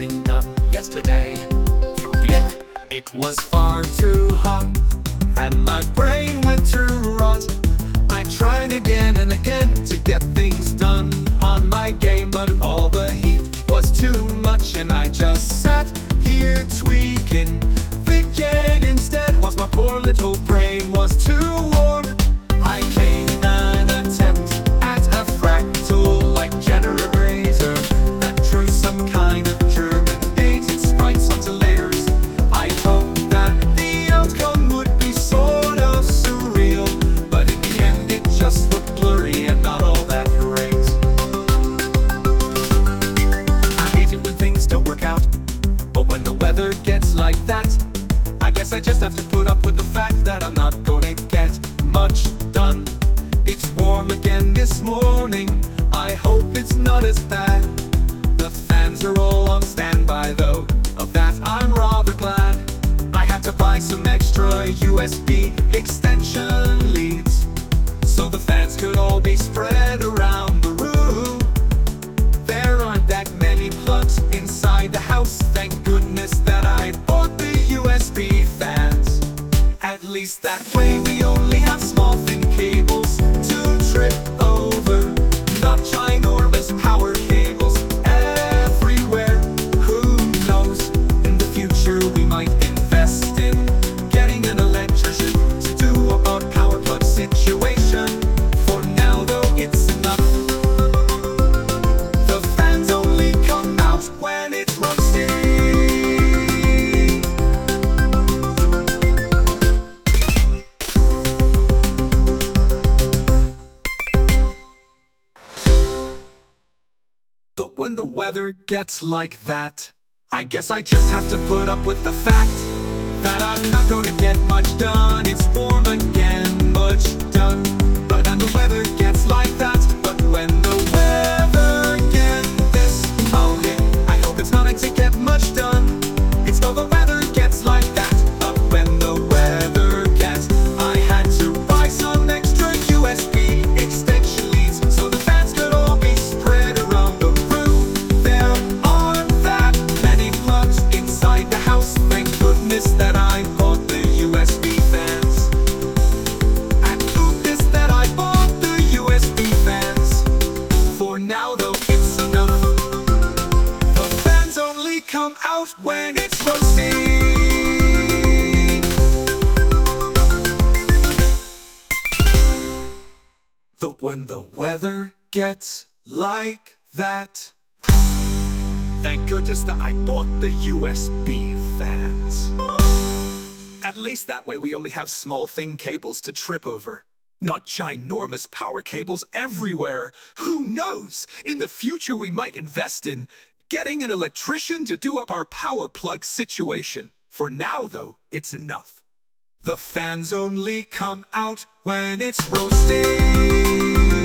loading up yesterday. Yeah, it was far too hot, and my brain went to rot. I tried again and again to get things done on my game, but all the heat was too much, and I just sat here tweaking, thinking instead, whilst my poor little brain was too warm. I made an attempt at a fractal-like generator that drew some kind of germinated sprites onto layers. I hoped that the outcome would be sort of surreal, but in the end it just looked blurry and not all that great. I hate it when things don't work out, but when the weather gets like that, I guess I just have to put up with the fact that I'm not gonna get much done. It's warm again this morning, I hope it's not as bad. The fans are all on standby though, of that I'm rather glad. I had to buy some extra USB extension leads, so the fans could all be spread around the room. There aren't that many plugs inside the house, thank goodness that I bought the USB fans. At least that way we only have small thin cables to trip over, not ginormous power cables everywhere. Who knows, in the future we might invest in getting an electrician to do our power plug situation. For now though, it's enough. The fans only come out when it's roasting. But when the weather gets like that, I guess I just have to put up with the fact that I'm not gonna get much done. It's warm again, much done. But when the weather gets like that, but when the weather gets this, oh yeah, I hope it's not to get much done. It's though the weather gets like that, but when the weather gets, I had to buy some extra USB extension leads, so the fans could all be spread around the room. There aren't that many plugs inside the house, thank goodness that I bought the USB fans. And goodness that I bought the USB fans. For now though, it's enough. The fans only come out when it's roasting. But when the weather gets like that, thank goodness that I bought the USB fans. At least that way we only have small thin cables to trip over, not ginormous power cables everywhere. Who knows, in the future we might invest in getting an electrician to do up our power plug situation. For now though, it's enough. The fans only come out when it's roasting.